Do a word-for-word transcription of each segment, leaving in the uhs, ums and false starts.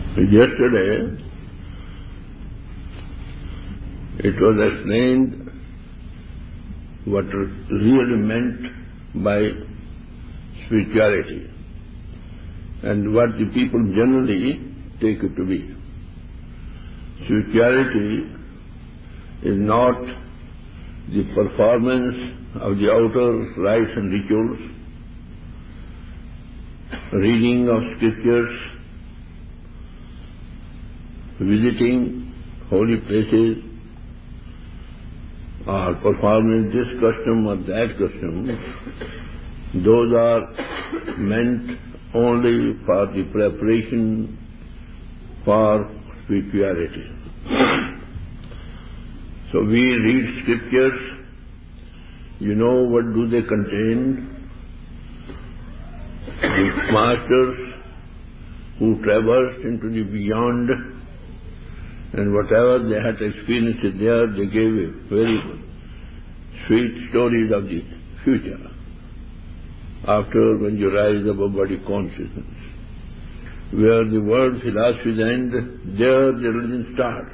Yesterday, it was explained what really meant by spirituality and what the people generally take it to be. Spirituality is not the performance of the outer rites and rituals, reading of scriptures, visiting holy places, or performing this custom or that custom. Those are meant only for the preparation for spirituality. So we read scriptures, you know what do they contain. The masters who traversed into the beyond, and whatever they had experienced there, they gave a very sweet stories of the future. After when you rise above body consciousness, where the world philosophies end, there the religion starts.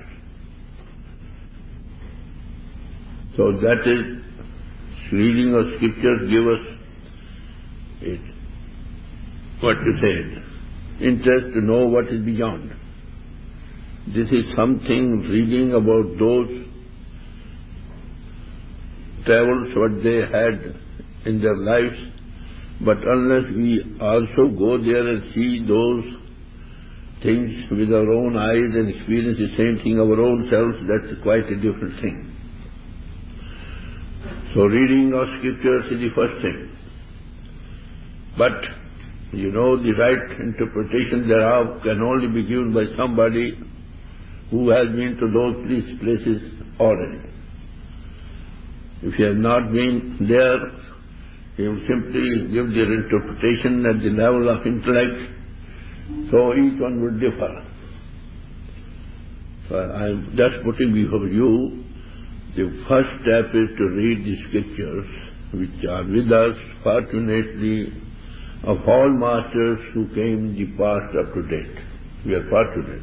So that is, reading of scriptures give us it, what you said, interest to know what is beyond. This is something reading about those travels, what they had in their lives, but unless we also go there and see those things with our own eyes and experience the same thing our own selves, that's quite a different thing. So reading of scriptures is the first thing. But, you know, the right interpretation thereof can only be given by somebody who has been to those places already. If he has not been there, he will simply give their interpretation at the level of intellect, so each one would differ. So I am just putting before you, the first step is to read the scriptures, which are with us, fortunately, of all masters who came in the past up to date. We are fortunate.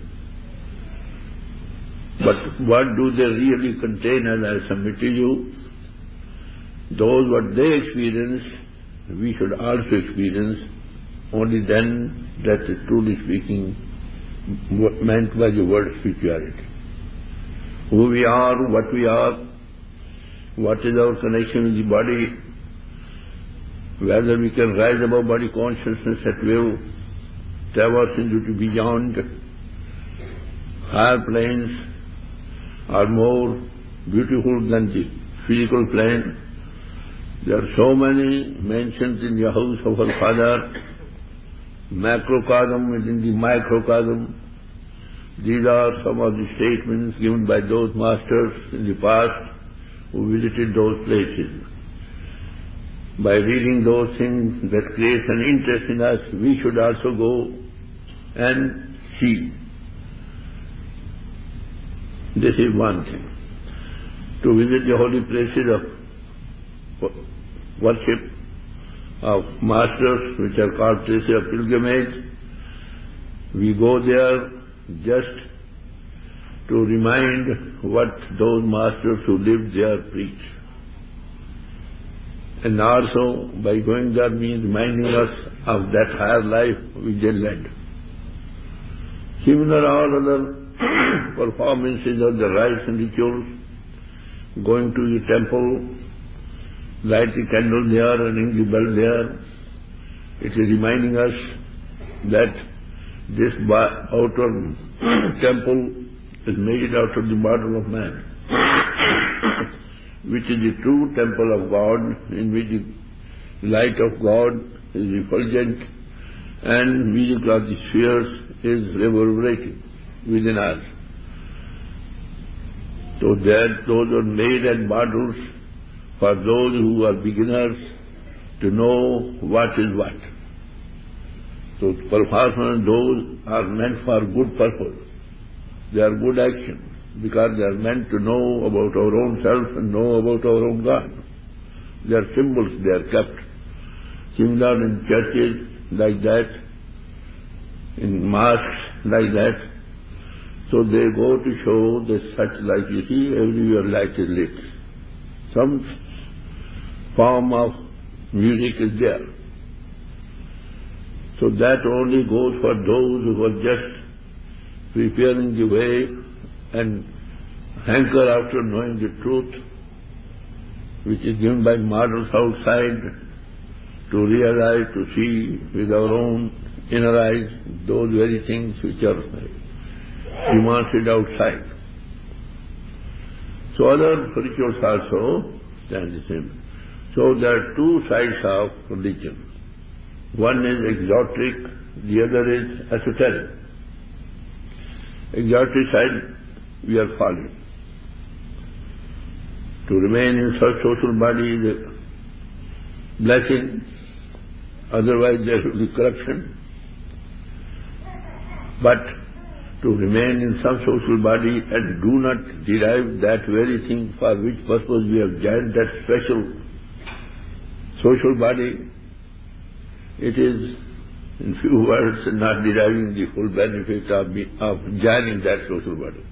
But what do they really contain, as I submit to you? Those what they experience, we should also experience. Only then that is truly speaking what meant by the word spirituality. Who we are, what we are, what is our connection with the body, whether we can rise above body consciousness at will, traverse into the beyond, higher planes are more beautiful than the physical plane. There are so many mentions in the house of our Father, macrocosm within the microcosm. These are some of the statements given by those masters in the past who visited those places. By reading those things that creates an interest in us, we should also go and see. This is one thing. To visit the holy places of worship of masters, which are called places of pilgrimage, we go there just to remind what those masters who lived there preach. And also, by going there means reminding us of that higher life which they led. Similar all other performances of the rites and rituals, going to the temple, light the candle there and ring the bell there, it is reminding us that this outer temple is made out of the bottle of man, which is the true temple of God, in which the light of God is refulgent and music of the spheres is reverberating within us. So that those are made as bottles for those who are beginners to know what is what. So performance, those are meant for good purpose. They are good action, because they are meant to know about our own self and know about our own God. They are symbols, they are kept. Similar in churches like that, in masks like that. So they go to show that such like you see, everywhere light is lit. Some form of music is there. So that only goes for those who are just preparing the way and hanker after knowing the truth, which is given by models outside, to realize, to see with our own inner eyes those very things which are demonstrated outside. So other rituals also stand the same. So there are two sides of religion. One is exotic, the other is esoteric. Exotic side, we are following. To remain in such social body is a blessing, otherwise there will be corruption. But to remain in some social body and do not derive that very thing for which purpose we have joined that special social body, it is, in few words, not deriving the full benefit of, of joining that social body.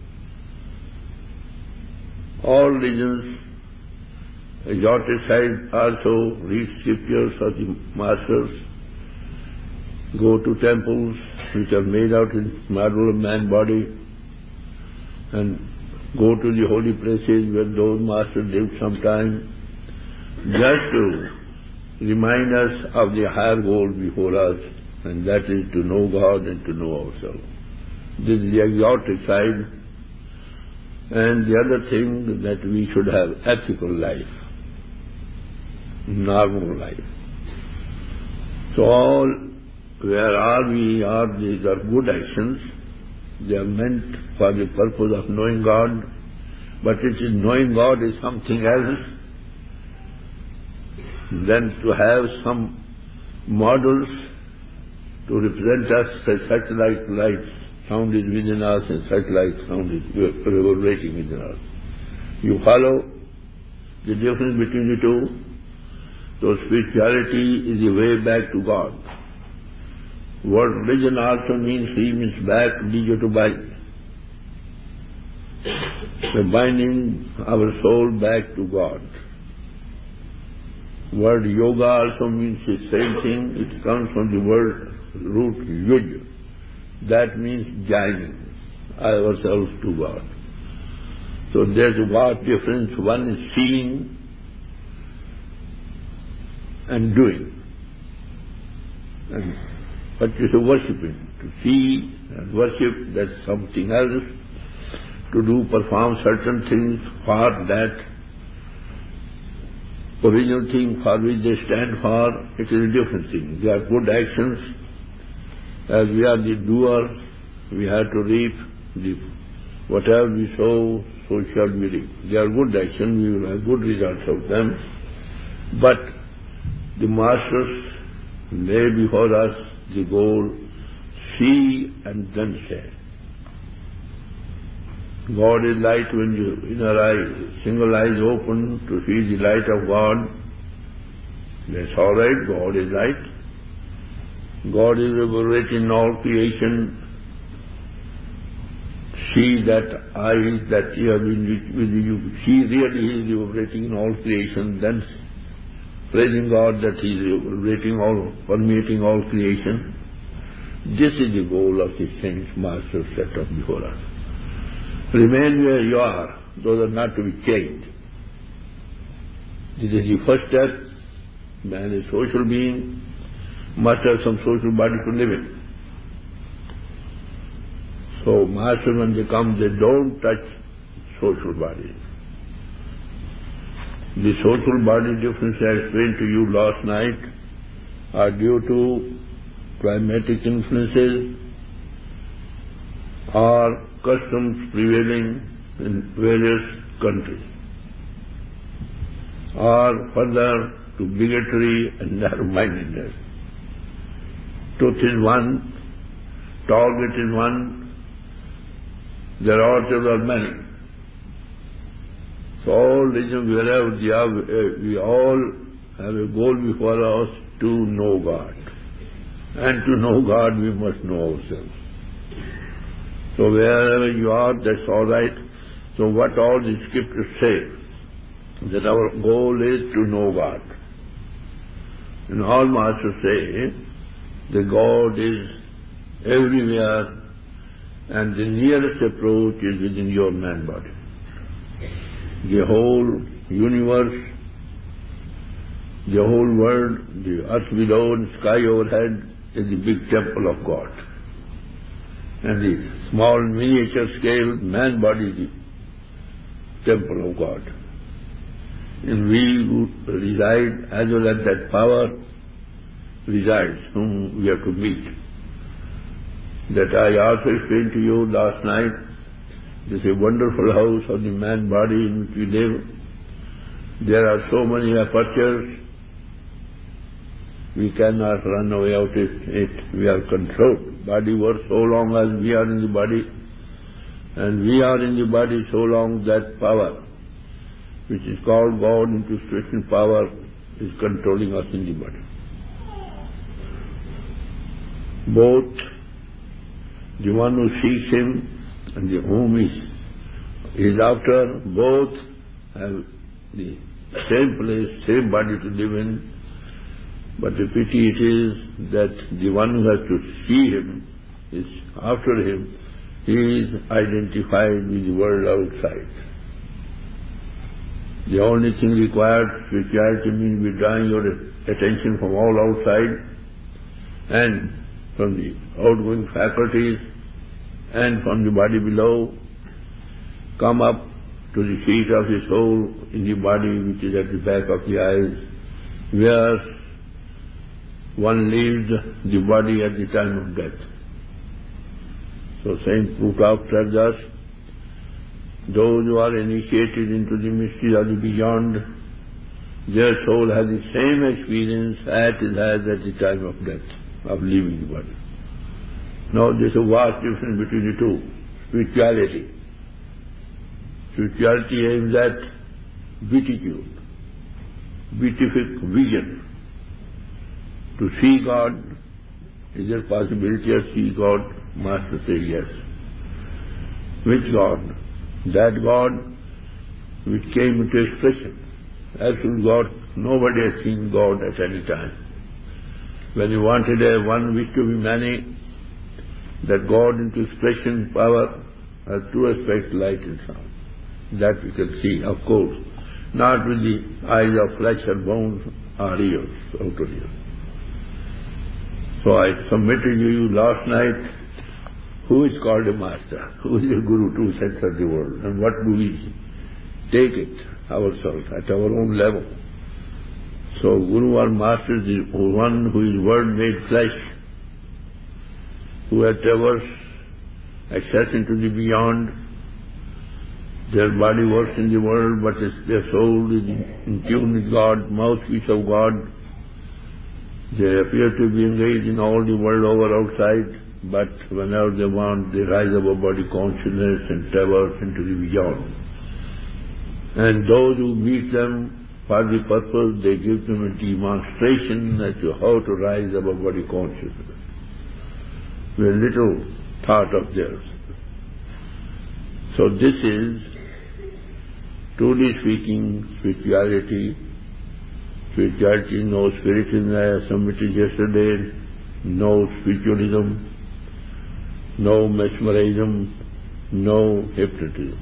All religions, exotic side also read scriptures of the masters, go to temples which are made out in marble of man body, and go to the holy places where those masters lived some time, just to remind us of the higher goal before us, and that is to know God and to know ourselves. This is the exotic side. And the other thing, that we should have ethical life, normal life. So all, where are we are, these are good actions. They are meant for the purpose of knowing God, but it is knowing God is something else than to have some models to represent us as such like light sound is within us and such like sound is reverberating within us. You follow the difference between the two? So spirituality is the way back to God. Word religion also means he means back, leisure to bind. We're binding our soul back to God. Word yoga also means the same thing. It comes from the word root yuj. That means joining ourselves to God. So there's a vast difference. One is seeing and doing. And but you say worshipping. To see and worship, that's something else. To do, perform certain things for that original thing for which they stand for, it is a different thing. They are good actions. As we are the doer, we have to reap the whatever we sow, so shall we reap. They are good actions, we will have good results of them. But the masters lay before us the goal, see and then say. God is light. When you inner eye, single eye is open to see the light of God, that's all right, God is light. God is reverberating in all creation. See that eye, that ear with you, see really He is reverberating in all creation, then praising God that He is reverberating all, permeating all creation. This is the goal of the saints, masters set up before us. Remain where you are. Those are not to be changed. This is the first step. Man is a social being, must have some social body to live in. So masters, when they come, they don't touch social body. The social body difference I explained to you last night are due to climatic influences or customs prevailing in various countries, or further to bigotry and narrow-mindedness. Truth is one, target is one, their altars are many. So all religions, wherever they are, we all have a goal before us to know God. And to know God, we must know ourselves. So wherever you are, that's all right. So what all the scriptures say, that our goal is to know God. And all masters say that God is everywhere, and the nearest approach is within your man body. The whole universe, the whole world, the earth below and sky overhead is the big temple of God. And the small miniature scale man body is the temple of God. And we who reside as well as that power resides, whom we have to meet. That I also explained to you last night. This is a wonderful house of the man body in which we live. There are so many apertures. We cannot run away out of it. We are controlled. Body works so long as we are in the body. And we are in the body so long that power, which is called God into expression power, is controlling us in the body. Both the one who seeks Him and the whom he is after, both have the same place, same body to live in. But the pity it is that the one who has to see Him, is after Him, he is identified with the world outside. The only thing required, spirituality means withdrawing your attention from all outside and from the outgoing faculties and from the body below, come up to the seat of the soul in the body which is at the back of the eyes, where one leaves the body at the time of death. So Saint Plutarch tells us, those who are initiated into the mystery of the beyond, their soul has the same experience as it has at the time of death, of leaving the body. Now there is a vast difference between the two. Spirituality. Spirituality aims at beatitude, beatific vision. To see God, is there possibility of see God? Master says yes. Which God? That God which came into expression. Absolute God, nobody has seen God at any time. When you wanted a one wish to be many, that God into expression power has two aspects, light and sound. That we can see, of course, not with the eyes of flesh and bones or ears, outer ears. So I submitted to you last night, who is called a master, who is a guru to center the world, and what do we take it ourselves at our own level. So guru or master is the one who is word made flesh, who has traversed access into the beyond. Their body works in the world, but their soul is in tune with God, mouthpiece of God. They appear to be engaged in all the world over outside, but whenever they want, they rise above body consciousness and traverse into the beyond. And those who meet them for the purpose, they give them a demonstration as to how to rise above body consciousness. With little thought of theirs. So this is, truly speaking, spirituality. Spirituality, no spiritism, I submitted yesterday, no spiritualism, no mesmerism, no hypnotism.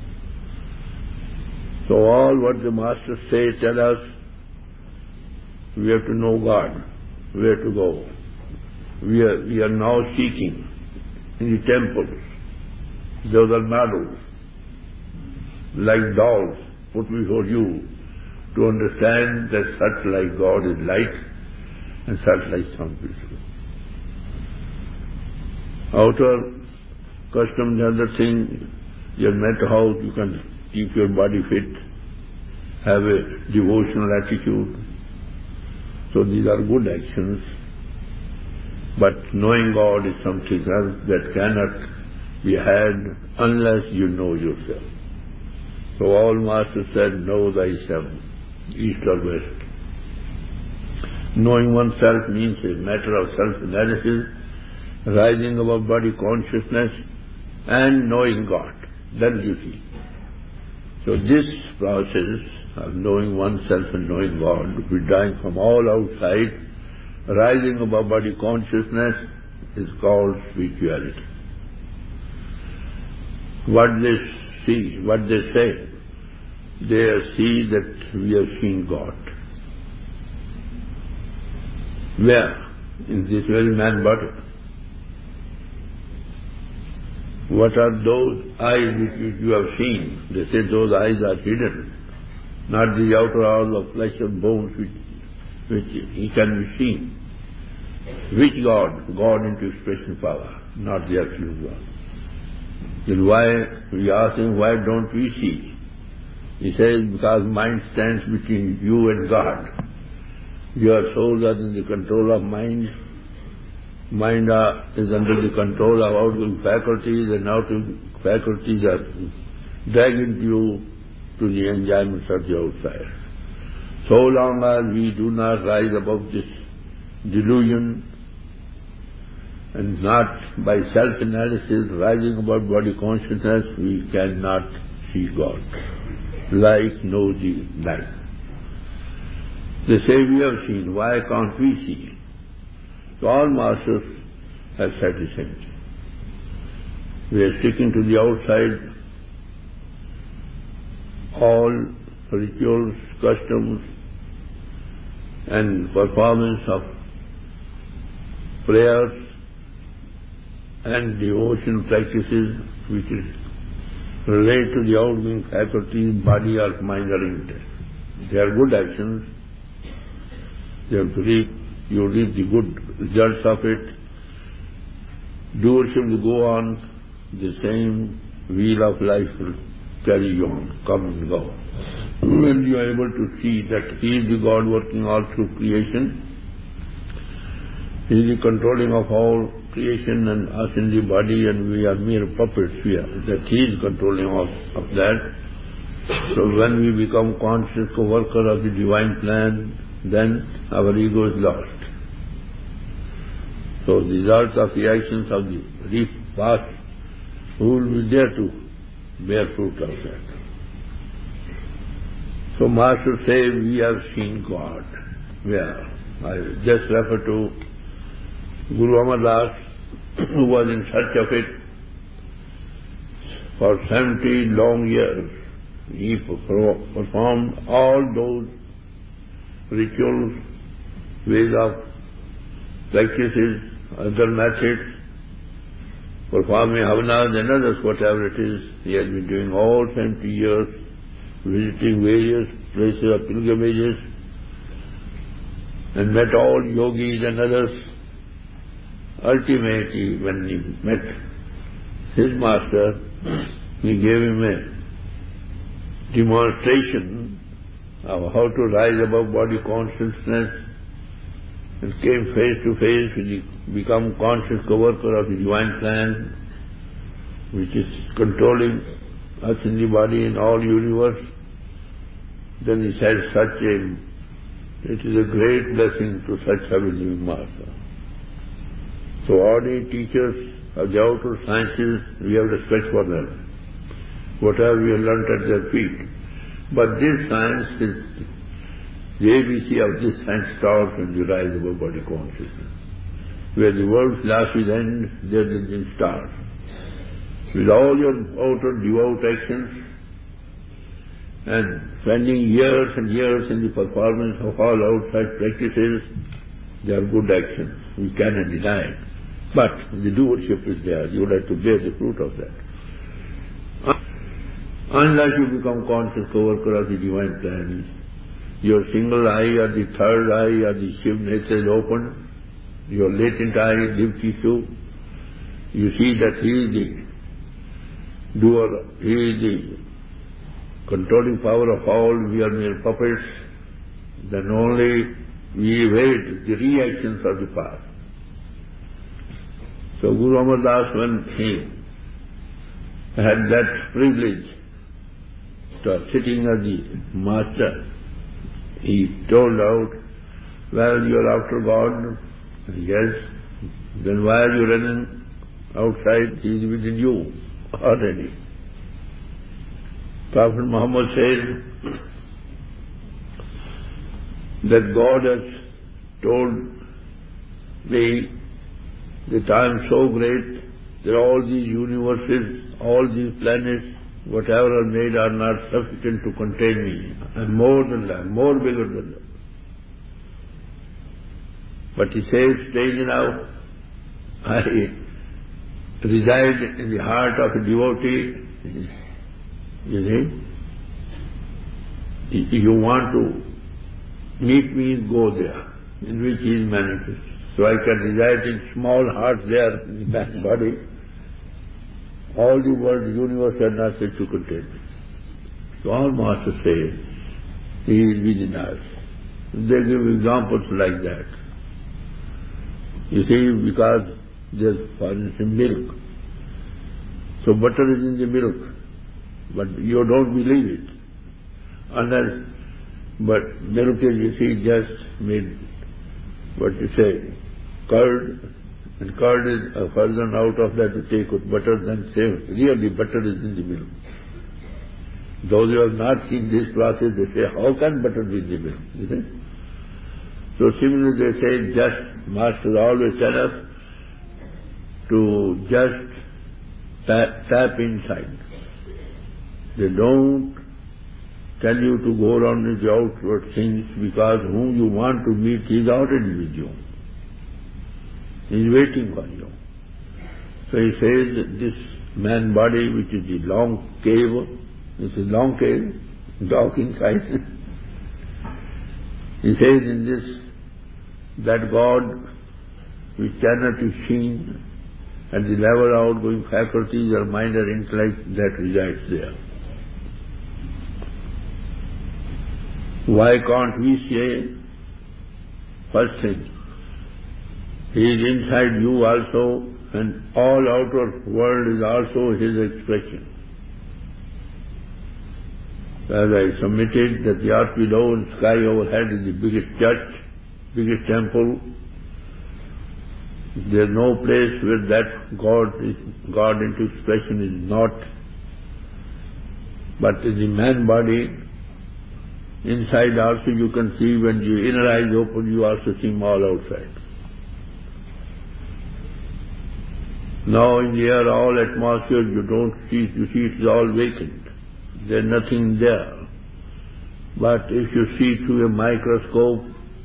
So all what the masters say tell us, we have to know God, where to go. We are, we are now seeking in the temples. Those are models, like dolls put before you, to understand that such like God is light and such like sound peaceful. Outer custom, the other thing, your mental house, you can keep your body fit, have a devotional attitude. So these are good actions. But knowing God is something else that cannot be had unless you know yourself. So all masters said, know thyself, east or west. Knowing oneself means a matter of self-analysis, rising above body consciousness, and knowing God. Then you see. So this process of knowing oneself and knowing God, withdrawing from all outside, rising above body consciousness, is called spirituality. What they see, what they say, they see that we have seen God. Where? In this very man body. What are those eyes which you have seen? They say those eyes are hidden, not the outer all of flesh and bones which, which he can be seen. Which God? God into expression power, not the absolute God. Then why, we ask him, why don't we see? He says, because mind stands between you and God. Your souls are in the control of mind. Mind is under the control of outgoing faculties, and outgoing faculties are dragging you to the enjoyments of the outside. So long as we do not rise above this delusion, and not by self-analysis, rising above body consciousness, we cannot see God. Like knows the light. They say we have seen, why can't we see? So all masters have said the same thing. We are sticking to the outside, all rituals, customs, and performance of prayers and devotion practices which is relate to the outgoing faculties, body or mind or intellect. They are good actions. They have to reap, you reap the good results of it. Doership will go on, the same wheel of life will carry you on, come and go. When you are able to see that He is the God working all through creation, He is the controlling of all creation and us in the body, and we are mere puppets here, that He is controlling all of that. So when we become conscious co-worker of the divine plan, then our ego is lost. So the results of the actions of the reap past, who will be there to bear fruit of that? So Master says, we have seen God. Where? I just refer to Guru Amar Das, who was in search of it for seventy long years. He performed all those rituals, ways of practices, other methods, performing havanas and others, whatever it is. He has been doing all seventy years, visiting various places of pilgrimages, and met all yogis and others. Ultimately, when he met his master, he gave him a demonstration of how to rise above body consciousness, and came face to face with the become conscious co-worker of the divine plan, which is controlling us in the body in all universe. Then he said, such a, it is a great blessing to such have a living master. So ordinary teachers of the outer sciences, we have respect for them. Whatever we have learnt at their feet. But this science is, the A B C of this science starts when you rise above body consciousness. Where the world's philosophies end, there the start. With all your outer devout actions and spending years and years in the performance of all outside practices, they are good actions. We cannot deny it. But the doership is there. You will have to bear the fruit of that. Unless you become conscious co-worker of the divine plan, your single eye or the third eye or the Shiv nature is opened, your latent eye, live tissue, you see that He is the doer, He is the controlling power of all, we are mere puppets, then only we evade the reactions of the past. So Guru Amar Das, when he had that privilege of sitting as the master, he told out Well, you are after God. Yes. Then why are you running outside? He is within you already. Prophet Muhammad says that God has told me that I am so great that all these universes, all these planets, whatever are made are not sufficient to contain me. I am more than that, more bigger than that. But he says, strange enough, I reside in the heart of a devotee. You see? If you want to meet me, go there, in which he is manifest. So I can reside in small heart there in the man's body. All the world, universe are not said to contain me. So all masters say, he is within us. They give examples like that. You see, because there's, for instance, milk. So butter is in the milk, but you don't believe it. Unless, but milk is, you see, just made, what you say, curd, and curd is a version out of that to take with butter, then say, really butter is in the milk. Those who have not seen this process, they say, how can butter be in the milk? You see? So similarly they say, just, masters always tell us to just tap, tap inside. They don't tell you to go around with the outward things, because whom you want to meet is already with you. He is waiting for you. So he says that this man body, which is the long cave, this is long cave, dark inside. He says in this, that God, which cannot be seen, at the level of outgoing faculties or mind or intellect, that resides there. Why can't we say, first thing, he is inside you also, and all outer world is also his expression. As I submitted that the earth below and sky overhead is the biggest church, biggest temple. There is no place where that God is, God into expression is not. But in the man body, inside also you can see, when your inner eyes open, you also see all outside. Now in the air, all atmosphere, you don't see, you see it is all vacant. There is nothing there. But if you see through a microscope,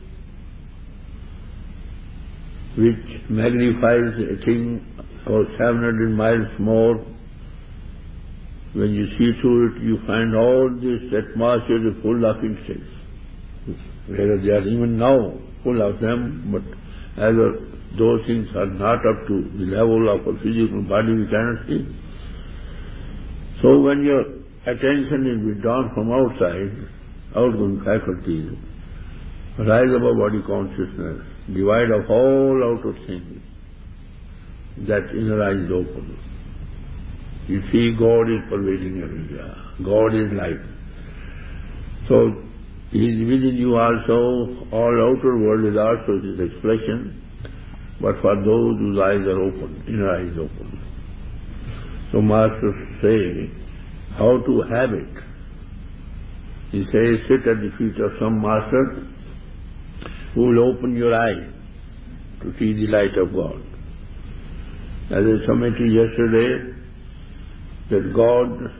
which magnifies a thing about seven hundred miles more, when you see through it, you find all this atmosphere is full of insects. Whereas they are even now full of them, but as a, those things are not up to the level of a physical body, we cannot see. So when your attention is withdrawn from outside, outgoing faculties, rise above body consciousness, divide of all outer things, that inner eye is open. You see God is pervading everywhere. God is light. So He is within you also. All outer world is also His expression. But for those whose eyes are open, inner eye is open. So masters say, how to have it? He says, sit at the feet of some master who will open your eye to see the light of God. As I submitted yesterday, that God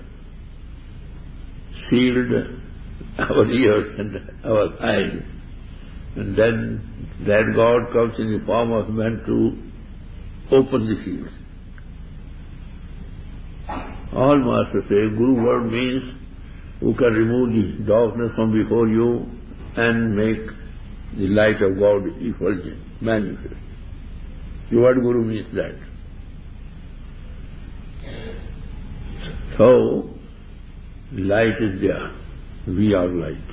sealed our ears and our eyes, and then that God comes in the form of man to open the seals. All masters say, Guru word means who can remove the darkness from before you and make the light of God effulgent, manifest. The word Guru means that. So, light is there. We are light.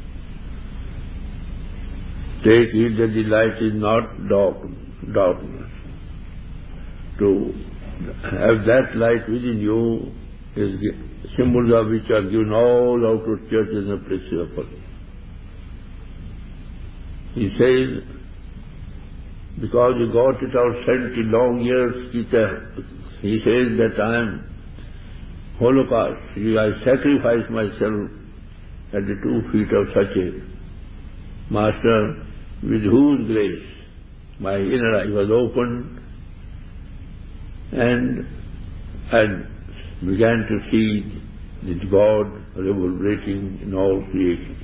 Take heed that the light is not dark, darkness. To have that light within you is the symbols of which are given all outer churches and principles. He says, because he got it out seventy long years, he says that I am Holocaust. I sacrifice myself at the two feet of such a master with whose grace my inner eye was opened and I began to see that God reverberating in all creation.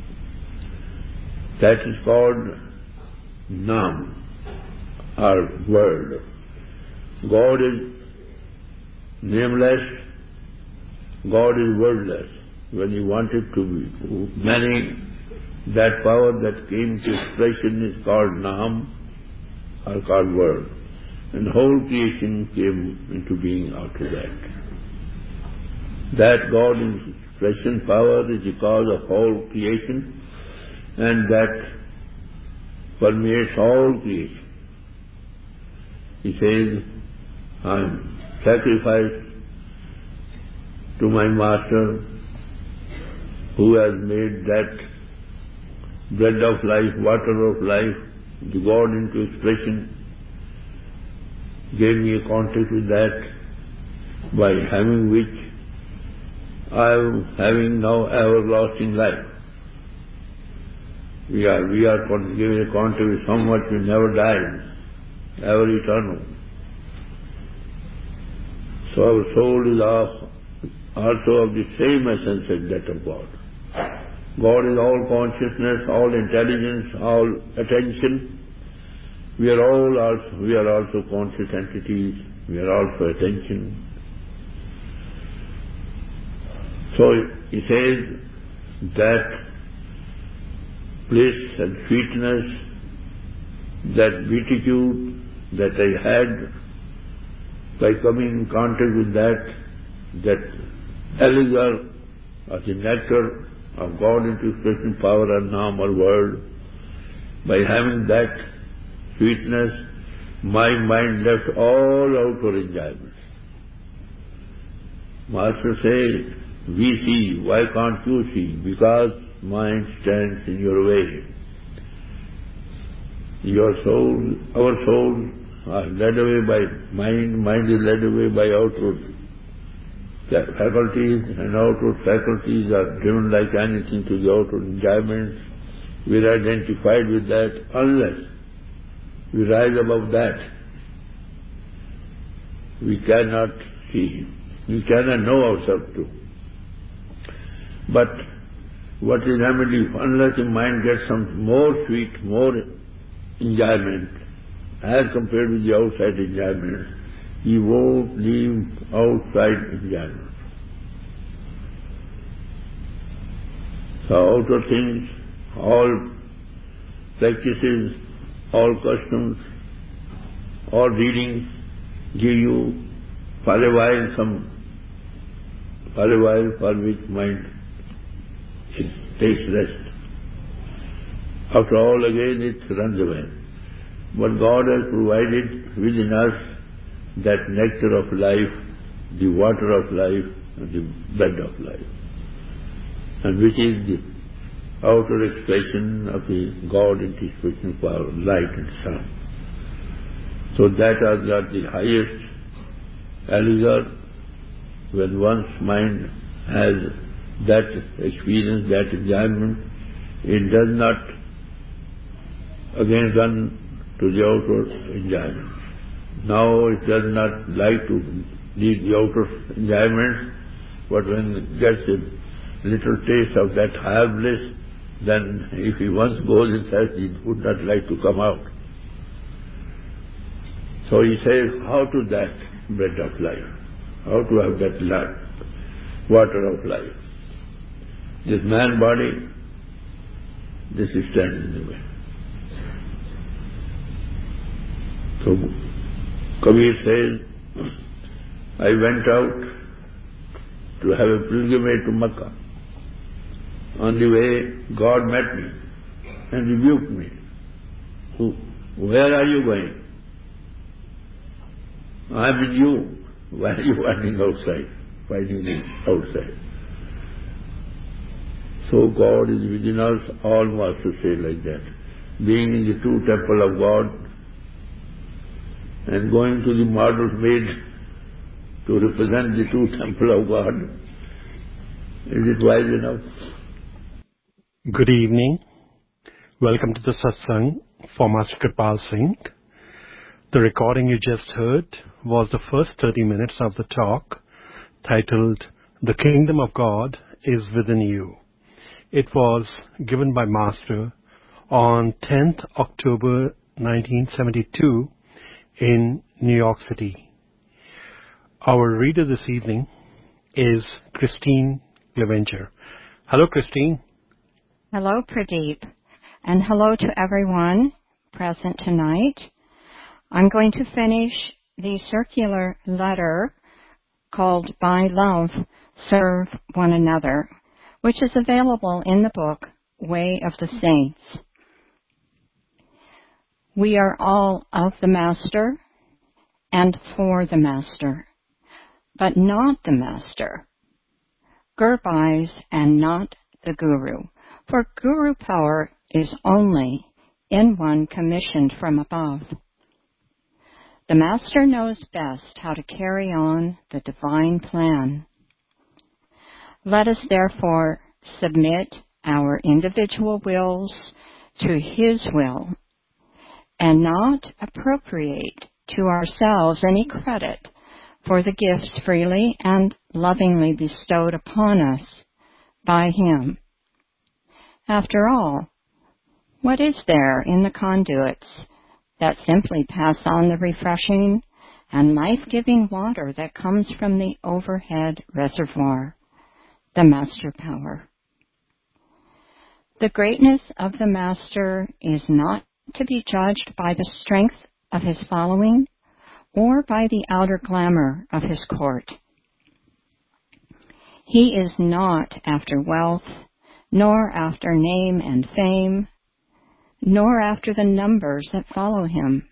That is called Nam, or word. God is nameless, God is wordless. When He wanted to be many, that power that came to expression is called Nam, or called word. And the whole creation came into being out of that. That God is expression power is the cause of all creation, and that permeates all creation. He says, I am sacrificed to my Master who has made that bread of life, water of life, the God into expression, gave me a contact with that, by having which I am having now everlasting life. We are, we are given a contact with someone who never dies, ever eternal. So our soul is also of the same essence as that of God. God is all consciousness, all intelligence, all attention. We are all also, we are also conscious entities. We are also attention. So he says that bliss and sweetness, that beatitude that I had by coming in contact with that, that elixir or the nectar of God into expression power and Nam or word, by having that sweetness, my mind left all outward enjoyments. Master says, we see, why can't you see? Because mind stands in your way. Your soul, our souls are led away by mind, mind is led away by outward faculties, and outward faculties are driven like anything to the outward enjoyments. We are identified with that unless we rise above that. We cannot see. We cannot know ourselves too. But what is remedy? Unless the mind gets some more sweet, more enjoyment, as compared with the outside enjoyment, he won't leave outside enjoyment. So outer things, all practices, all customs, all readings give you for a while some, for a while for which mind takes rest. After all, again it runs away. But God has provided within us that nectar of life, the water of life, and the bread of life, and which is the outer expression of the God in His expression power, light and sun. So that is at the highest elixir. When one's mind has that experience, that enjoyment, it does not again run to the outward enjoyment. Now it does not like to need the outer enjoyments, but when it gets a little taste of that higher bliss, then if he once goes inside, he would not like to come out. So he says, how to that bread of life? How to have that life, water of life? This man body, this is standing in the way. So Kabir says, I went out to have a pilgrimage to Makkah. On the way, God met me and rebuked me. Who, where are you going? I am with you. Why are you running outside? Why do you need outside? So God is within us, all masters say like that. being in the true temple of God and going to the models made to represent the true temple of God. Is it wise enough? Good evening. Welcome to the satsang for Master Kripal Singh. The recording you just heard was the first thirty minutes of the talk titled The Kingdom of God is Within You. It was given by Master on tenth October nineteen seventy-two in New York City. Our reader this evening is Christine Clevenger. Hello, Christine. Hello, Pradeep, and hello to everyone present tonight. I'm going to finish the circular letter called By Love, Serve One Another, which is available in the book Way of the Saints. We are all of the Master and for the Master, but not the Master. Gurbais and not the Guru. For Guru power is only in one commissioned from above. The Master knows best how to carry on the divine plan. Let us therefore submit our individual wills to His will and not appropriate to ourselves any credit for the gifts freely and lovingly bestowed upon us by Him. After all, what is there in the conduits that simply pass on the refreshing and life-giving water that comes from the overhead reservoir, the Master Power? The greatness of the Master is not to be judged by the strength of his following or by the outer glamour of his court. He is not after wealth, nor after name and fame, nor after the numbers that follow him.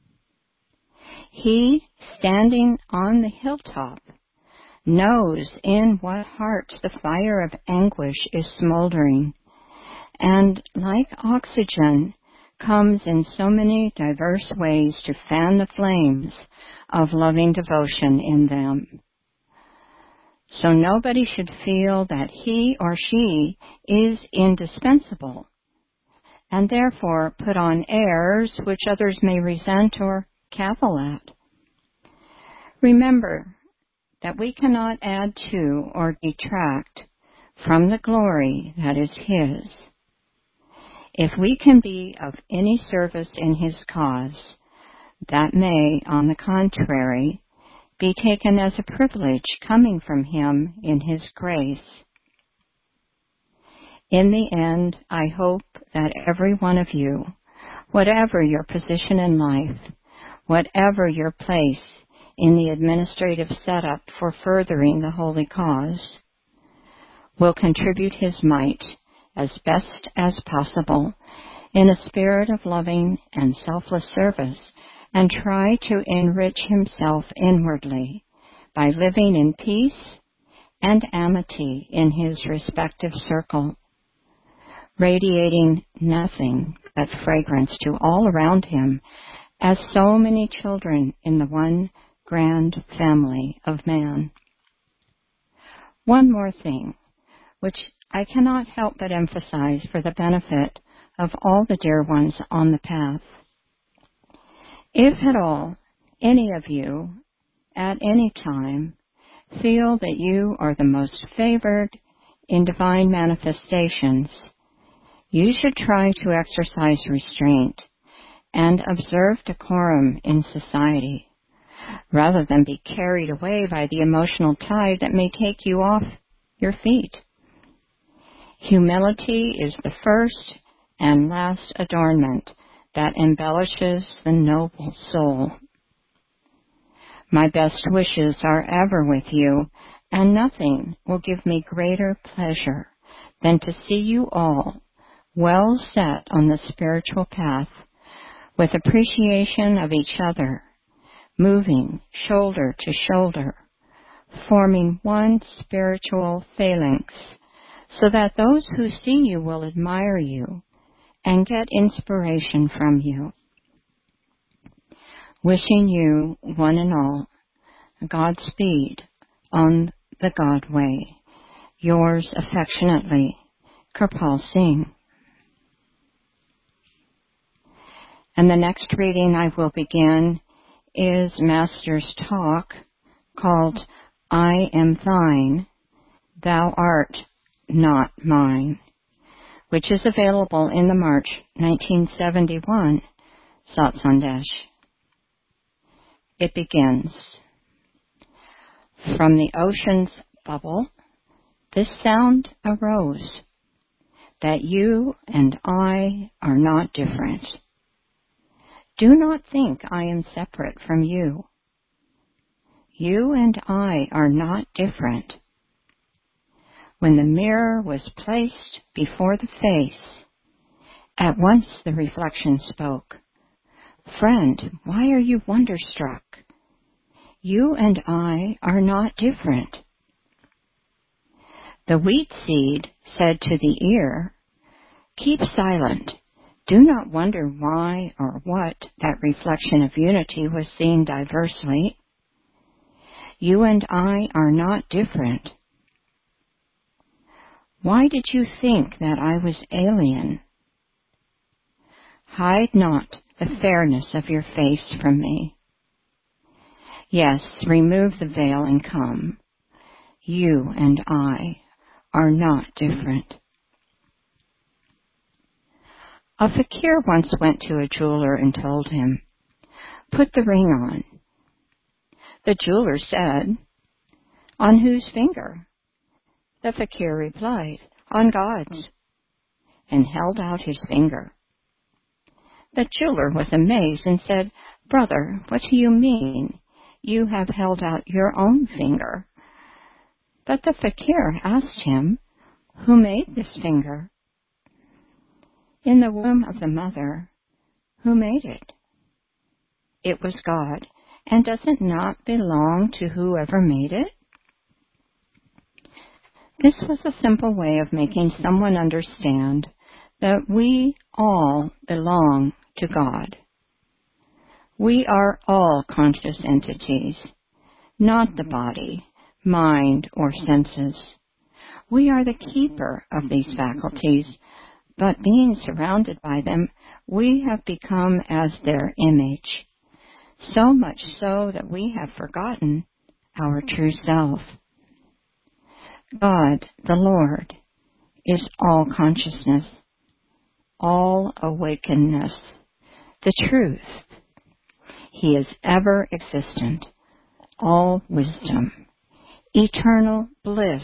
He, standing on the hilltop, knows in what heart the fire of anguish is smoldering, and like oxygen, comes in so many diverse ways to fan the flames of loving devotion in them. So nobody should feel that he or she is indispensable, and therefore put on airs which others may resent or cavil at. Remember that we cannot add to or detract from the glory that is His. If we can be of any service in His cause, that may, on the contrary, be taken as a privilege coming from Him in His grace. In the end, I hope that every one of you, whatever your position in life, whatever your place in the administrative setup for furthering the holy cause, will contribute his might as best as possible in a spirit of loving and selfless service, and try to enrich himself inwardly by living in peace and amity in his respective circle, radiating nothing but fragrance to all around him, as so many children in the one grand family of man. One more thing, which I cannot help but emphasize for the benefit of all the dear ones on the path. If at all any of you, at any time, feel that you are the most favored in divine manifestations, you should try to exercise restraint and observe decorum in society, rather than be carried away by the emotional tide that may take you off your feet. Humility is the first and last adornment that embellishes the noble soul. My best wishes are ever with you, and nothing will give me greater pleasure than to see you all well set on the spiritual path, with appreciation of each other, moving shoulder to shoulder, forming one spiritual phalanx, so that those who see you will admire you and get inspiration from you. Wishing you, one and all, Godspeed on the God way. Yours affectionately, Kirpal Singh. And the next reading I will begin is Master's talk called I Am Thine, Thou Art Not Mine, which is available in the March nineteen seventy-one Satsandesh. It begins. From the ocean's bubble, this sound arose, that you and I are not different. Do not think I am separate from you. You and I are not different. When the mirror was placed before the face, at once the reflection spoke, Friend, why are you wonderstruck? You and I are not different. The wheat seed said to the ear, Keep silent. Do not wonder why or what that reflection of unity was seen diversely. You and I are not different. Why did you think that I was alien? Hide not the fairness of your face from me. Yes, remove the veil and come. You and I are not different. A fakir once went to a jeweler and told him, Put the ring on. The jeweler said, On whose finger? The fakir replied, On God's, and held out his finger. The jeweler was amazed and said, Brother, what do you mean? You have held out your own finger. But the fakir asked him, Who made this finger? In the womb of the mother, who made it? It was God, and does it not belong to whoever made it? This was a simple way of making someone understand that we all belong to God. We are all conscious entities, not the body, mind, or senses. We are the keeper of these faculties, but being surrounded by them, we have become as their image, so much so that we have forgotten our true self. God, the Lord, is all consciousness, all awakenedness, the truth. He is ever existent, all wisdom, eternal bliss.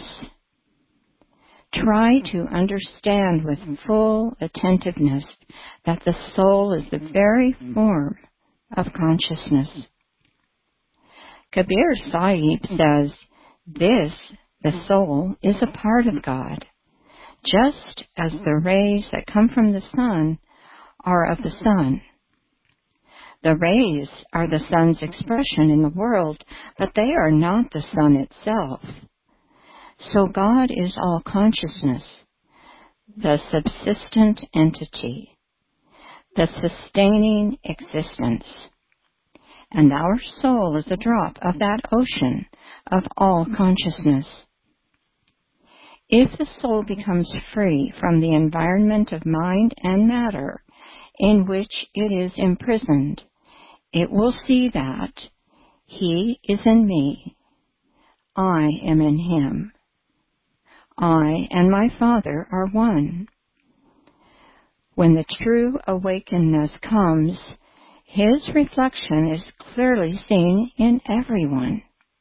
Try to understand with full attentiveness that the soul is the very form of consciousness. Kabir Sahib says, this, the soul, is a part of God, just as the rays that come from the sun are of the sun. The rays are the sun's expression in the world, but they are not the sun itself. So God is all consciousness, the subsistent entity, the sustaining existence. And our soul is a drop of that ocean of all consciousness. If the soul becomes free from the environment of mind and matter in which it is imprisoned, it will see that He is in me, I am in Him. I and my Father are one. When the true awakenedness comes, His reflection is clearly seen in everyone.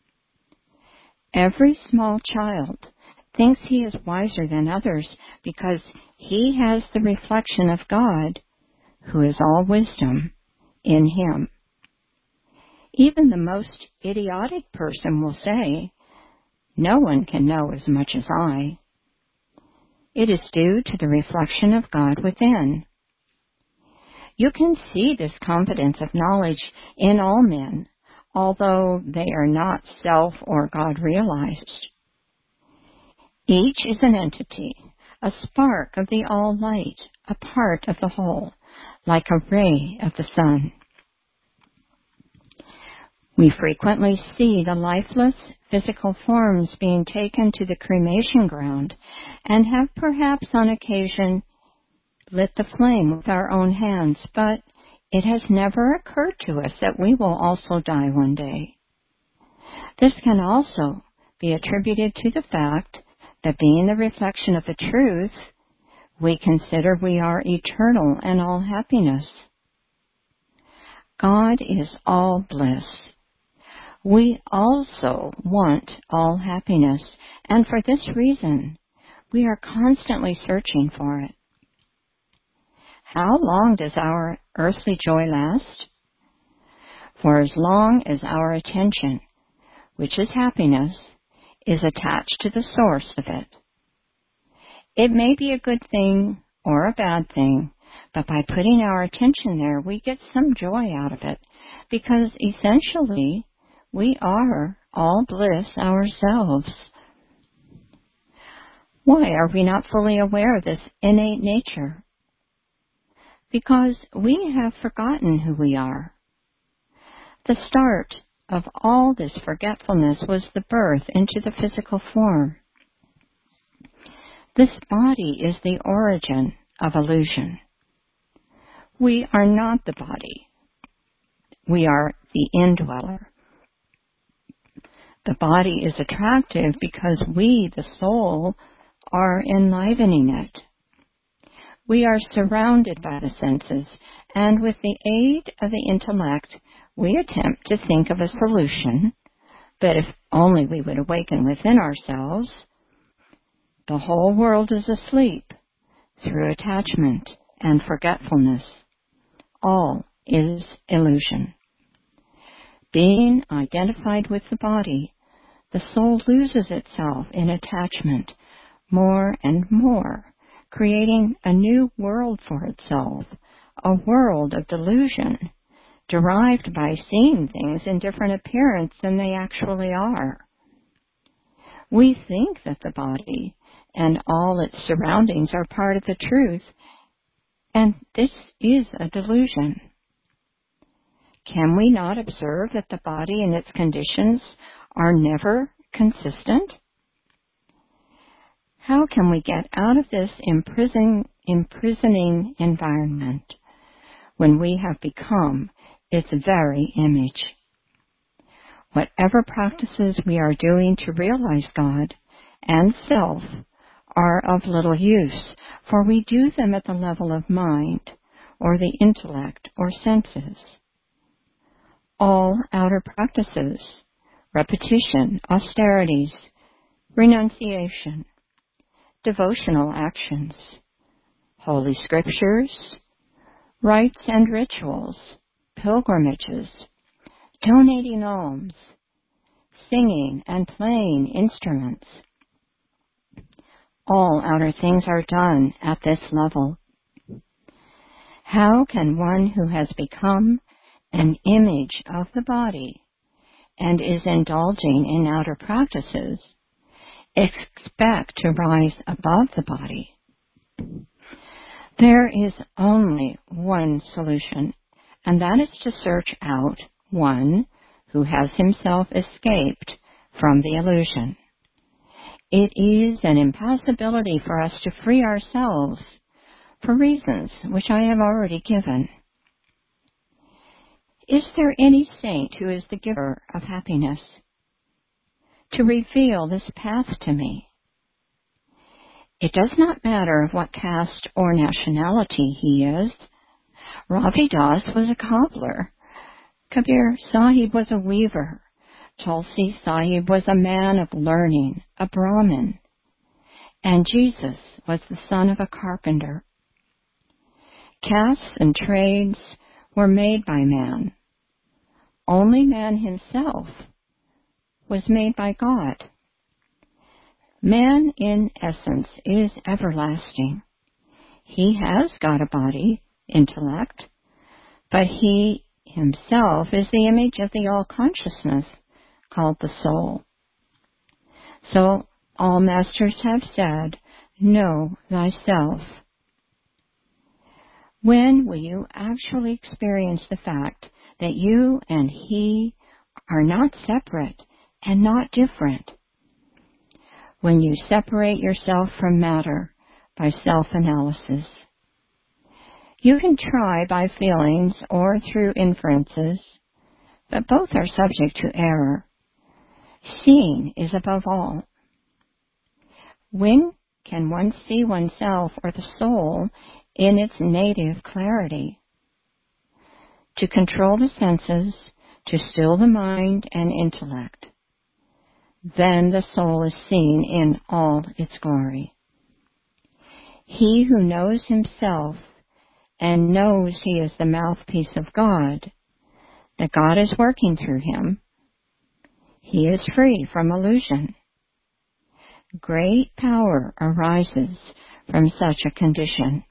Every small child thinks he is wiser than others because he has the reflection of God, who is all wisdom, in him. Even the most idiotic person will say, No one can know as much as I. It is due to the reflection of God within. You can see this confidence of knowledge in all men, although they are not self or God realized. Each is an entity, a spark of the all-light, a part of the whole, like a ray of the sun. We frequently see the lifeless physical forms being taken to the cremation ground and have perhaps on occasion lit the flame with our own hands, but it has never occurred to us that we will also die one day. This can also be attributed to the fact that being the reflection of the truth, we consider we are eternal and all happiness. God is all bliss. We also want all happiness, and for this reason, we are constantly searching for it. How long does our earthly joy last? For as long as our attention, which is happiness, is attached to the source of it. It may be a good thing or a bad thing, but by putting our attention there, we get some joy out of it, because essentially, we are all bliss ourselves. Why are we not fully aware of this innate nature? Because we have forgotten who we are. The start of all this forgetfulness was the birth into the physical form. This body is the origin of illusion. We are not the body. We are the indweller. The body is attractive because we, the soul, are enlivening it. We are surrounded by the senses, and with the aid of the intellect, we attempt to think of a solution, but if only we would awaken within ourselves, the whole world is asleep through attachment and forgetfulness. All is illusion. Being identified with the body, the soul loses itself in attachment more and more, creating a new world for itself, a world of delusion, derived by seeing things in different appearance than they actually are. We think that the body and all its surroundings are part of the truth, and this is a delusion. Can we not observe that the body and its conditions are never consistent? How can we get out of this imprison, imprisoning environment when we have become its very image? Whatever practices we are doing to realize God and self are of little use, for we do them at the level of mind or the intellect or senses. All outer practices, repetition, austerities, renunciation, devotional actions, holy scriptures, rites and rituals, pilgrimages, donating alms, singing and playing instruments. All outer things are done at this level. How can one who has become an image of the body and is indulging in outer practices expect to rise above the body? There is only one solution, and that is to search out one who has himself escaped from the illusion. It is an impossibility for us to free ourselves for reasons which I have already given. Is there any saint who is the giver of happiness? To reveal this path to me. It does not matter of what caste or nationality he is. Ravi Das was a cobbler. Kabir Sahib was a weaver. Tulsi Sahib was a man of learning, a Brahmin. And Jesus was the son of a carpenter. Castes and trades were made by man. Only man himself was made by God. Man, in essence, is everlasting. He has got a body, intellect, but he himself is the image of the all-consciousness called the soul. So all masters have said know thyself. When will you actually experience the fact that you and he are not separate and not different? When you separate yourself from matter by self-analysis. You can try by feelings or through inferences, but both are subject to error. Seeing is above all. When can one see oneself or the soul in its native clarity? To control the senses, to still the mind and intellect. Then the soul is seen in all its glory. He who knows himself and knows he is the mouthpiece of God, that God is working through him, he is free from illusion. Great power arises from such a condition.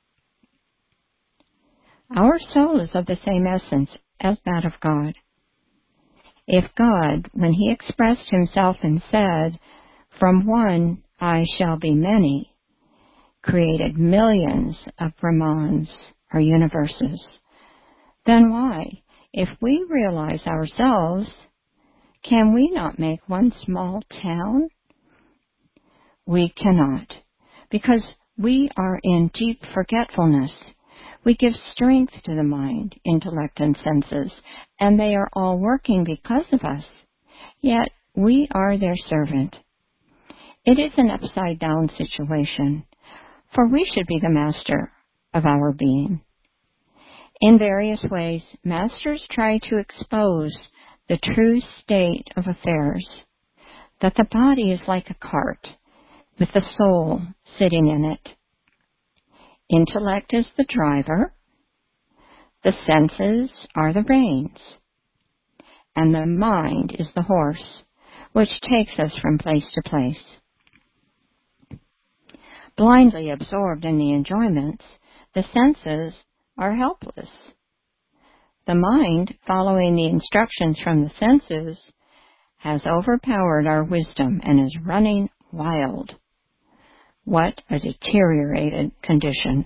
Our soul is of the same essence as that of God. If God, when he expressed himself and said, "From one I shall be many," created millions of Brahmans or universes, then why, if we realize ourselves, can we not make one small town? We cannot, because we are in deep forgetfulness. We give strength to the mind, intellect, and senses, and they are all working because of us. Yet we are their servant. It is an upside-down situation, for we should be the master of our being. In various ways, masters try to expose the true state of affairs, that the body is like a cart with the soul sitting in it. Intellect is the driver, the senses are the reins, and the mind is the horse, which takes us from place to place. Blindly absorbed in the enjoyments, the senses are helpless. The mind, following the instructions from the senses, has overpowered our wisdom and is running wild. What a deteriorated condition.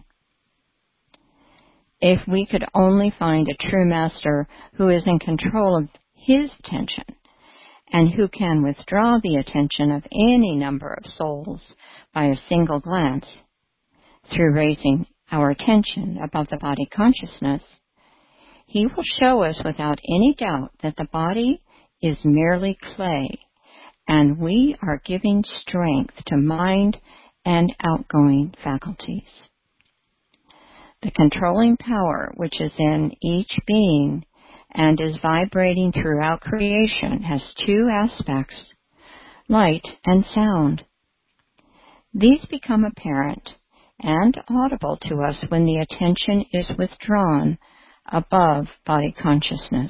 If we could only find a true master who is in control of his attention and who can withdraw the attention of any number of souls by a single glance, through raising our attention above the body consciousness, he will show us without any doubt that the body is merely clay and we are giving strength to mind and outgoing faculties. The controlling power which is in each being and is vibrating throughout creation has two aspects, light and sound. These become apparent and audible to us when the attention is withdrawn above body consciousness.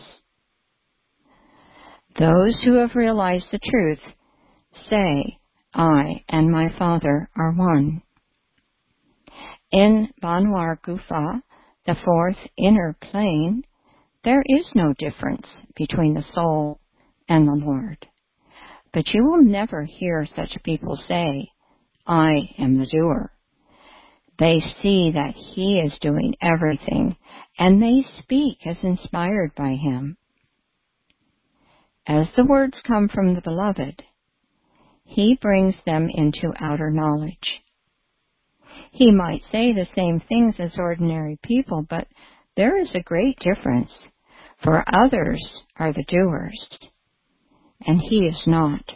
Those who have realized the truth say, "I and my Father are one." In Banwar Gufa, the fourth inner plane, there is no difference between the soul and the Lord. But you will never hear such people say, "I am the doer." They see that he is doing everything, and they speak as inspired by him. As the words come from the Beloved, he brings them into outer knowledge. He might say the same things as ordinary people, but there is a great difference, for others are the doers, and he is not.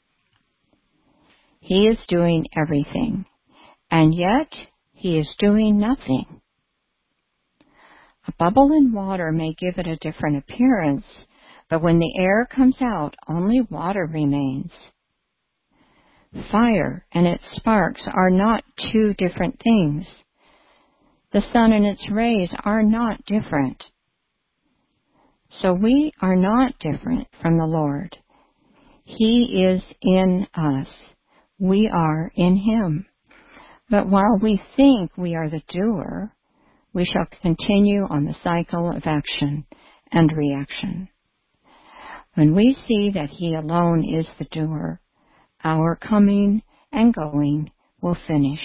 He is doing everything, and yet he is doing nothing. A bubble in water may give it a different appearance, but when the air comes out, only water remains. Fire and its sparks are not two different things. The sun and its rays are not different. So we are not different from the Lord. He is in us. We are in him. But while we think we are the doer, we shall continue on the cycle of action and reaction. When we see that he alone is the doer, our coming and going will finish.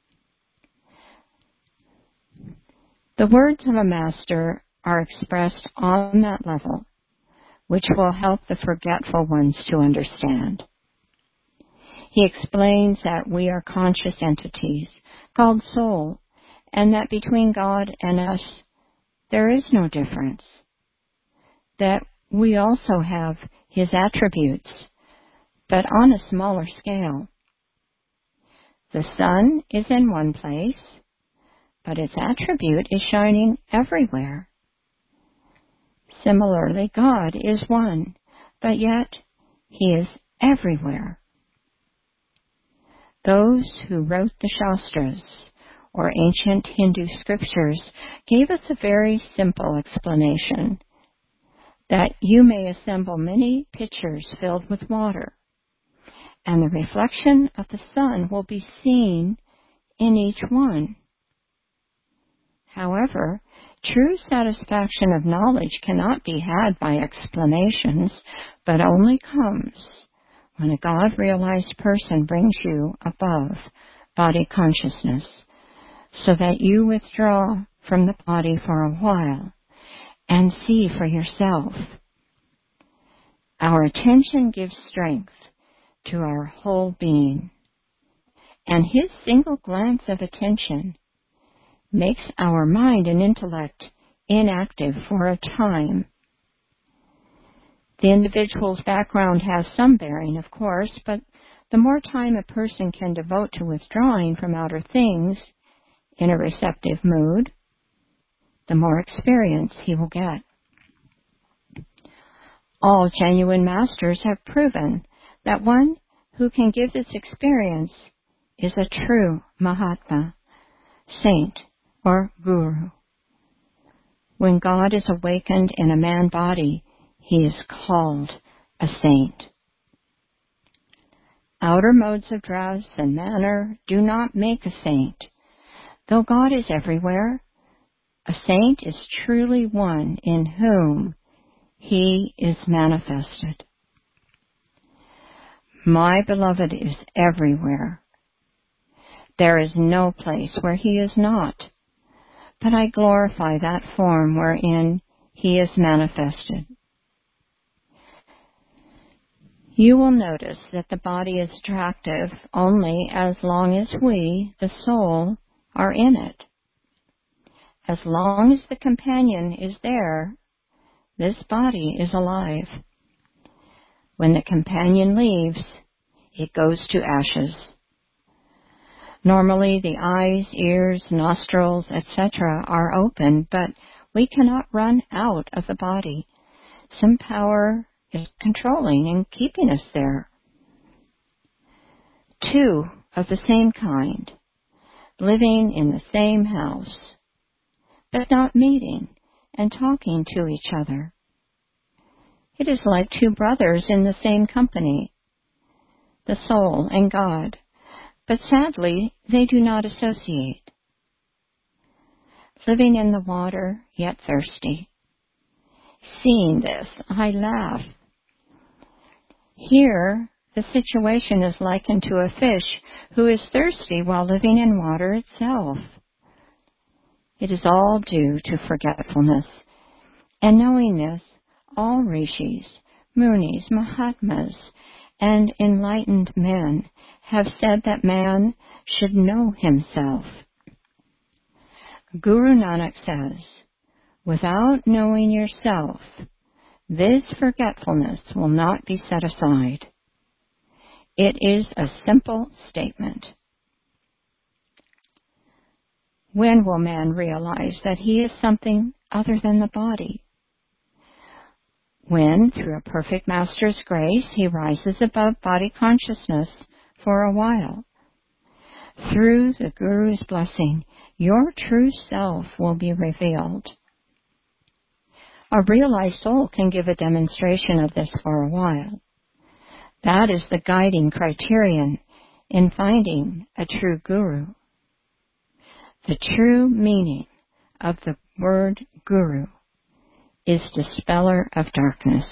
The words of a master are expressed on that level, which will help the forgetful ones to understand. He explains that we are conscious entities called soul, and that between God and us there is no difference. That we also have His attributes, but on a smaller scale. The sun is in one place, but its attribute is shining everywhere. Similarly, God is one, but yet He is everywhere. Those who wrote the Shastras, or ancient Hindu scriptures, gave us a very simple explanation, that you may assemble many pitchers filled with water, and the reflection of the sun will be seen in each one. However, true satisfaction of knowledge cannot be had by explanations, but only comes when a God-realized person brings you above body consciousness, so that you withdraw from the body for a while and see for yourself. Our attention gives strength to our whole being, and His single glance of attention makes our mind and intellect inactive for a time. The individual's background has some bearing, of course, but the more time a person can devote to withdrawing from outer things in a receptive mood, the more experience he will get. All genuine masters have proven that one who can give this experience is a true Mahatma, saint, or guru. When God is awakened in a man body, he is called a saint. Outer modes of dress and manner do not make a saint. Though God is everywhere, a saint is truly one in whom He is manifested. My beloved is everywhere. There is no place where He is not, but I glorify that form wherein He is manifested. You will notice that the body is attractive only as long as we, the soul, are in it. As long as the companion is there, this body is alive. When the companion leaves, it goes to ashes. Normally the eyes, ears, nostrils, et cetera are open, but we cannot run out of the body. Some power is controlling and keeping us there. Two of the same kind, living in the same house, but not meeting and talking to each other. It is like two brothers in the same company, the soul and God, but sadly they do not associate. Living in the water, yet thirsty. Seeing this, I laugh. Here, the situation is likened to a fish who is thirsty while living in water itself. It is all due to forgetfulness. And knowing this, all rishis, munis, mahatmas, and enlightened men have said that man should know himself. Guru Nanak says, without knowing yourself, this forgetfulness will not be set aside. It is a simple statement. When will man realize that he is something other than the body? When, through a perfect master's grace, he rises above body consciousness for a while. Through the Guru's blessing, your true self will be revealed. A realized soul can give a demonstration of this for a while. That is the guiding criterion in finding a true guru. The true meaning of the word guru is dispeller of darkness.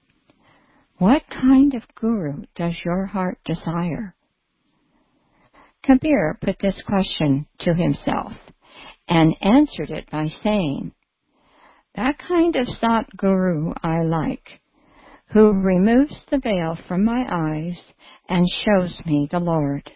What kind of guru does your heart desire? Kabir put this question to himself and answered it by saying, "That kind of Satguru I like, who removes the veil from my eyes and shows me the Lord."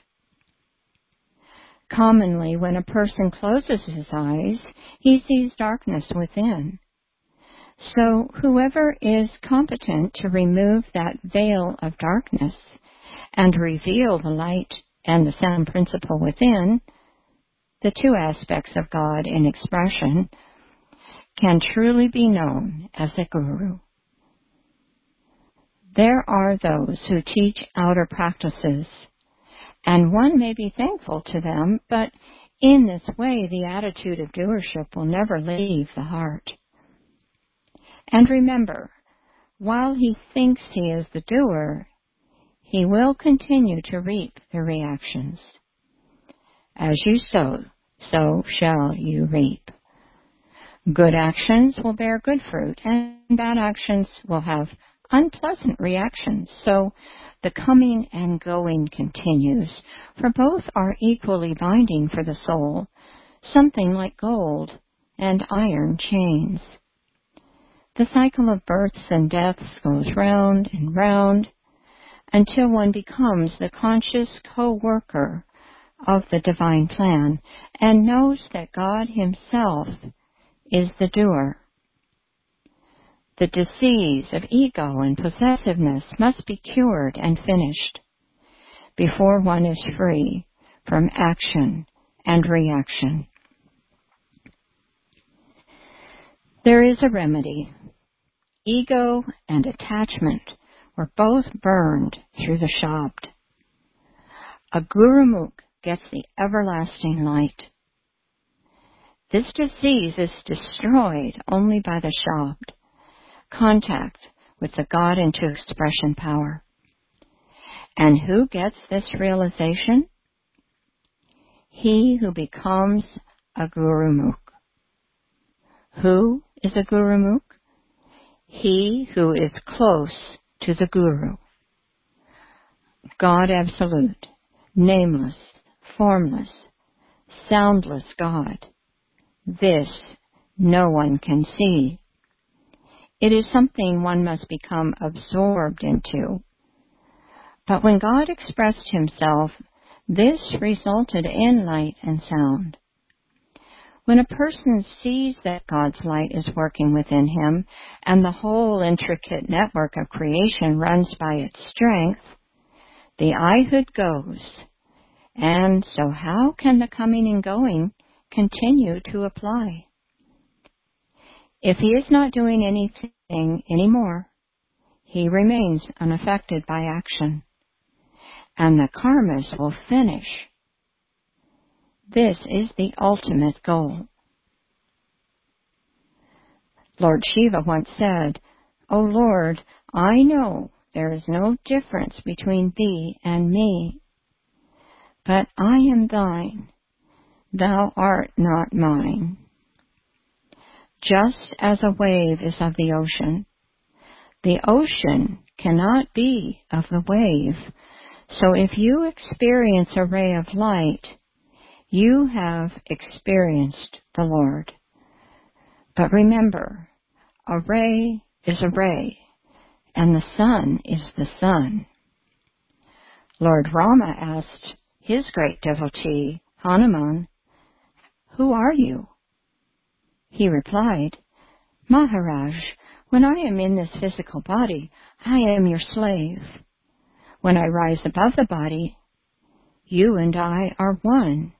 Commonly, when a person closes his eyes, he sees darkness within. So whoever is competent to remove that veil of darkness and reveal the light and the sound principle within, the two aspects of God in expression, can truly be known as a guru. There are those who teach outer practices, and one may be thankful to them, but in this way the attitude of doership will never leave the heart. And remember, while he thinks he is the doer, he will continue to reap the reactions. As you sow, so shall you reap. Good actions will bear good fruit, and bad actions will have unpleasant reactions. So the coming and going continues, for both are equally binding for the soul, something like gold and iron chains. The cycle of births and deaths goes round and round until one becomes the conscious co-worker of the divine plan and knows that God himself is the doer. The disease of ego and possessiveness must be cured and finished before one is free from action and reaction. There is a remedy. Ego and attachment were both burned through the Shabd. A Gurumukh gets the everlasting light. This disease is destroyed only by the Shabd, contact with the God into expression power. And who gets this realization? He who becomes a Gurumukh. Who is a Gurumukh? He who is close to the Guru. God absolute, nameless, formless, soundless God. This no one can see. It is something one must become absorbed into. But when God expressed himself, this resulted in light and sound. When a person sees that God's light is working within him and the whole intricate network of creation runs by its strength, the eyehood goes. And so how can the coming and going continue to apply? If he is not doing anything anymore, he remains unaffected by action, and the karmas will finish. This is the ultimate goal. Lord Shiva once said, "O Lord, I know there is no difference between thee and me, but I am thine, thou art not mine." Just as a wave is of the ocean, the ocean cannot be of the wave. So if you experience a ray of light, you have experienced the Lord. But remember, a ray is a ray, and the sun is the sun. Lord Rama asked his great devotee, Hanuman, "Who are you?" He replied, "Maharaj, when I am in this physical body, I am your slave. When I rise above the body, you and I are one."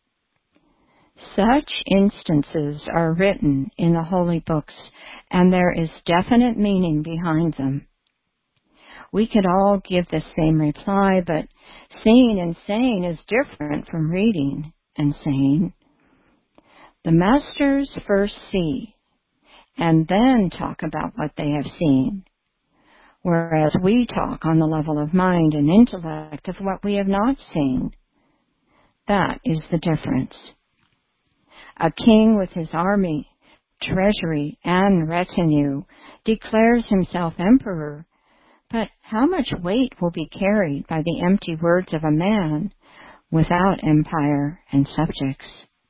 Such instances are written in the holy books, and there is definite meaning behind them. We could all give the same reply, but seeing and saying is different from reading and saying. The masters first see, and then talk about what they have seen, whereas we talk on the level of mind and intellect of what we have not seen. That is the difference. A king with his army, treasury, and retinue declares himself emperor, but how much weight will be carried by the empty words of a man without empire and subjects.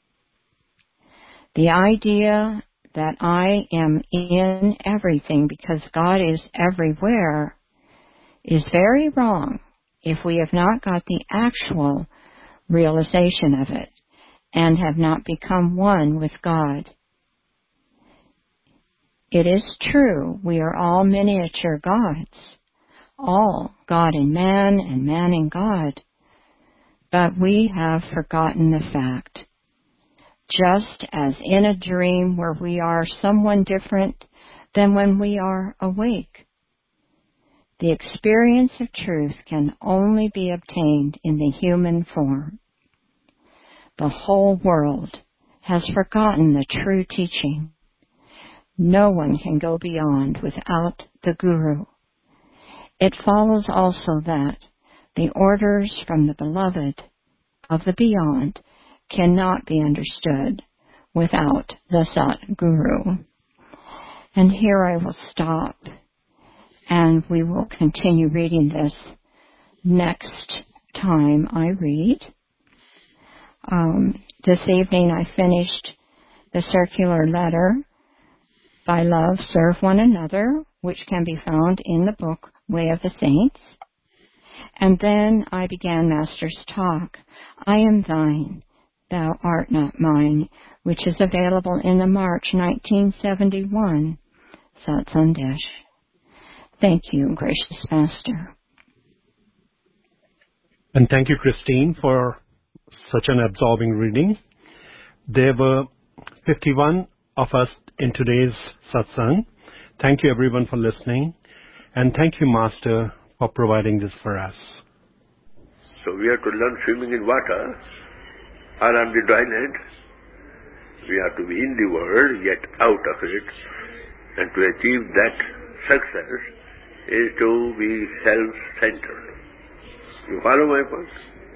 The idea that I am in everything because God is everywhere is very wrong if we have not got the actual realization of it and have not become one with God. It is true, we are all miniature gods, all God in man and man in God, but we have forgotten the fact. Just as in a dream where we are someone different than when we are awake. The experience of truth can only be obtained in the human form. The whole world has forgotten the true teaching. No one can go beyond without the Guru. It follows also that the orders from the beloved of the beyond cannot be understood without the Sat Guru. And here I will stop, and we will continue reading this next time I read. Um, this evening I finished the circular letter, By Love Serve One Another, which can be found in the book Way of the Saints. And then I began Master's talk, I Am Thine, Thou Art Not Mine, which is available in the March nineteen seventy-one Satsandesh. Thank you, gracious Master. And thank you, Christine, for such an absorbing reading. There were fifty-one of us in today's satsang. Thank you, everyone, for listening. And thank you, Master, for providing this for us. So we have to learn swimming in water or on the dry land. We have to be in the world, yet out of it. And to achieve that success is to be self-centered. You follow my point?